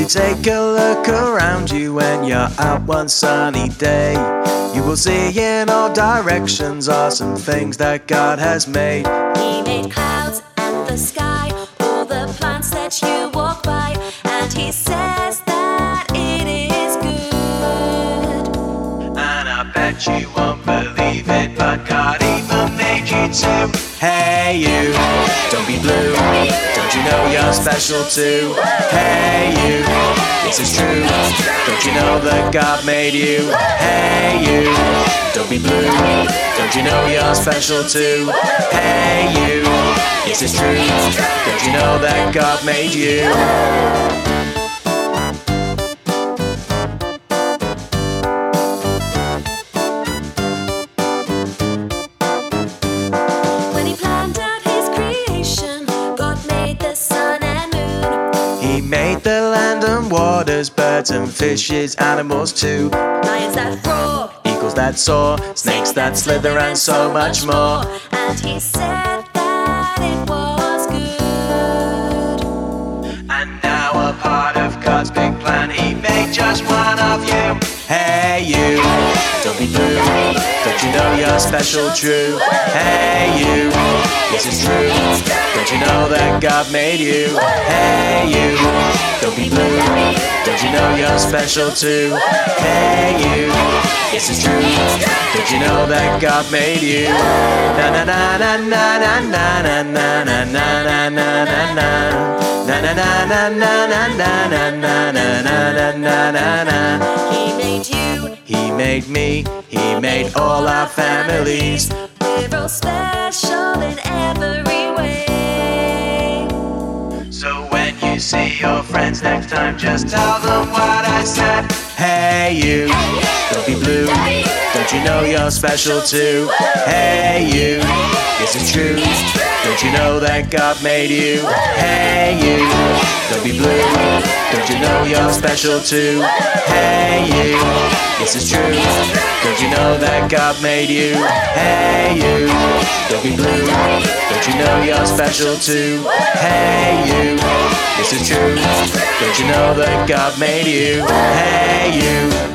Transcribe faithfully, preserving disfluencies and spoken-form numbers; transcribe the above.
you take a look around you when you're out one sunny day, you will see in all directions awesome things that God has made. He made clouds and the sky, all the plants that you walk by, and he says that it is good. And I bet you won't believe it, but God even made you too. Hey you, don't be blue, don't you know you're special too? Hey you, this is true, don't you know that God made you? Hey you, don't be blue, don't you know you're special too? Hey you, this is true, don't you know that God made you? He made the land and waters, birds and fishes, animals too. Lions that roar, eagles that soar, snakes that slither and so much more. And he said that it was good. And now a part of God's big plan, he made just one of you. Hey you, don't be blue, don't you know you're special true? Hey you, this is true, don't you know that God made you? Hey you, don't be blue, don't you know you're special too? Hey you, this is true, don't you know that God made you? Na na na na na na na na na na na na na na. Na na na na na na na na na na na na na. He made you, he made me, he made all our families. We're all special in every way. So when you see your friends next time, just tell them what I said. Hey you, don't be blue, don't you know you're special too? Hey you, this is true, don't you know that God made you? Hey you, don't be blue, don't you know you're special too? Hey you, this is true, don't you know that God made you? Hey you, don't be blue, don't you know you're special too? Hey you, this is true, don't you know that God made you? Hey you.